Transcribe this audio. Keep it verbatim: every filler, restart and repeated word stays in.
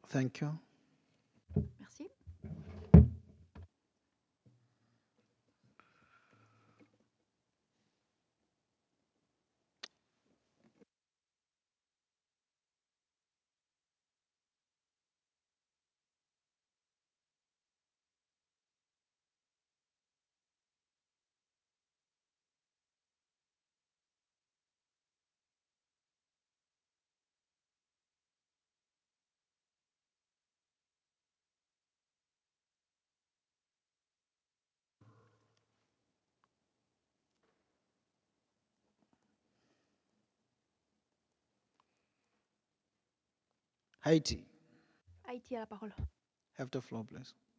Thank you. Merci. Haiti, Haïti a la parole. have the floor, please.